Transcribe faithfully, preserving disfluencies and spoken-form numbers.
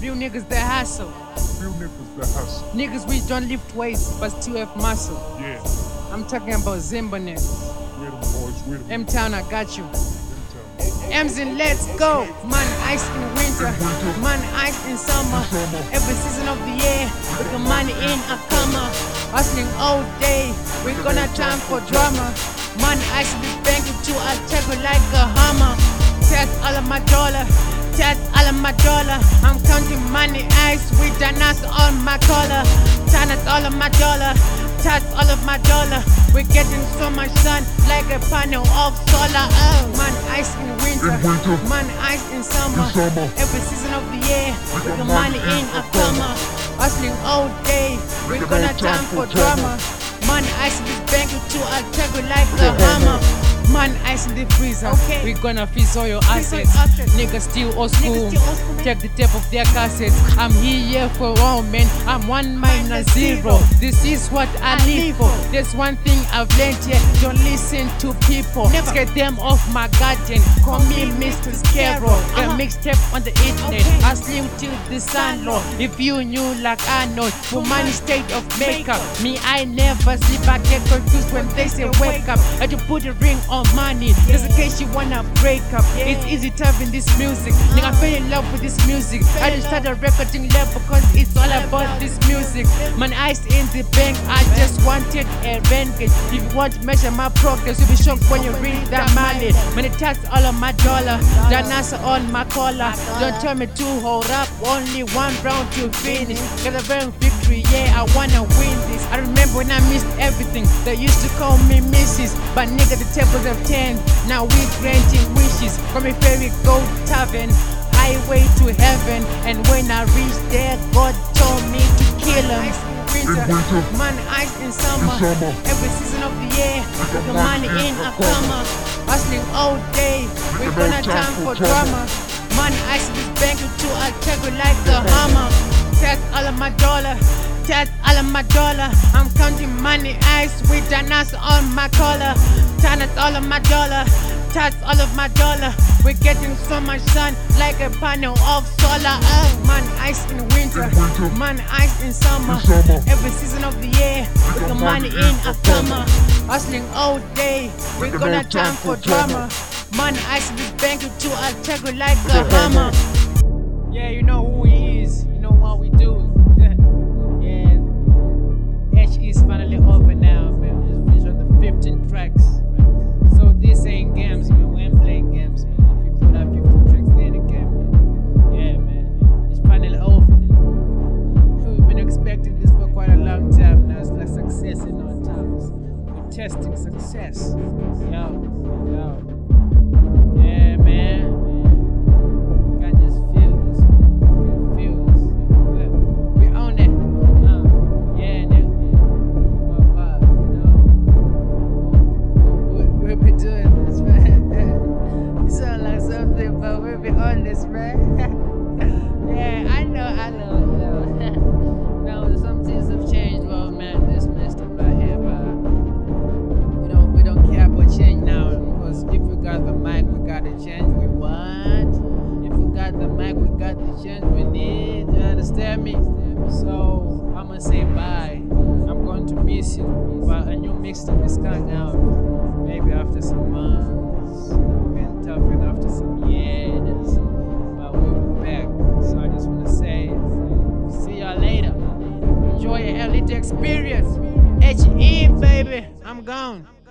Real niggas that hustle. Real niggas that hustle. Niggas we don't lift weights but still have muscle. Yeah. I'm talking about Zimba niggas. With them boys, with them. M-Town, I got you. M-Town. M's in let's go. Man, ice in winter. Man, ice in summer. Every season of the year, with the money in a comma. Hustling all day, we gonna time for drama. Man, ice in this bank to attack you like a hammer. Test all of my dollar. Test all of my dollar. I'm counting money ice with an ass on my collar. Turn all of my dollar. Touch all of my dollar. We're getting so much sun like a panel of solar. Oh, man, ice in winter. In winter. Man, ice in summer. In summer. Every season of the year, with the money in a comma. Hustling all day, we're gonna time for drama. Man, ice in this bank to attack you like a hammer. Man, ice in the freezer. Okay. We gonna freeze all your assets. Niggas still old school. Check the tape of their cassettes. I'm here for all men. I'm one minus zero. This is what I live for. There's one thing I've learned here. Don't listen to people. Never get them off my garden. Call me Mister Scarrow. The mixtape on the internet. I slim till the sun low. If you knew like I know, for money state of makeup. Me, I never sleep. I get confused when they say wake up. I just put a ring on money, just in case you wanna break up. It's easy having this music. Nigga, I fell in love with this music. I just started recording level because it's all about this music. Man, ice in the bank, I just wanted a renegade. If you want to measure my progress, you'll be shocked when you read that money. Man, it tax all of my dollar, that NASA on my collar. Don't tell me to hold up, only one round to finish. Got a very victory, yeah, I wanna win this. I remember when I missed everything, they used to call me Missus But nigga, the tables have turned, now we granting wishes. From a fairy gold tavern, highway to heaven. And when I reached there, God told me to kill him. Winter, man, ice in summer. Every season of the year, with the money in a comma. Hustling all day, we gonna time for drama. Man, ice in this bank to attack you like a hammer. Test all of my dollar. Test all of my dollar. I'm counting money ice with an ass on my collar. Turn it all of my dollar. Touch all of my dollar. We're getting so much sun like a panel of solar. Oh, man, ice in winter. Man, ice in summer. Every season of the year, with the money in a comma. Hustling all day, we're gonna time for drama. Man, ice in this bank to attack you like a hammer. Yeah, you know who he is. You know what we do. Is finally over now, man. We just finished on the fifteen tracks. So this ain't games, man. We ain't playing games, man. If you put out fifteen tracks, then the game, man. Yeah, man. It's finally over. We've been expecting this for quite a long time now. It's like success in our times. We're testing success. Yo, yo. Yeah, man. Can't just feel this. Can't feel this. We own it. Uh, yeah, nigga. We'll be doing this, man. You sound like something, but we'll be on this, man. Yeah, I know, I know, no. No, some things have changed, well, man, this messed up right here, but we don't, we don't care about change now, because if we got the mic, we got the change we want. If we got the mic, we got the change we need, you understand me? So, I'm gonna say bye. I'm going to miss you, but a new mixtape is coming out. Maybe after some months, we've been tough and after some years, but we'll be back. So I just want to say, see y'all later. Enjoy your Elite experience. H E, baby, I'm gone.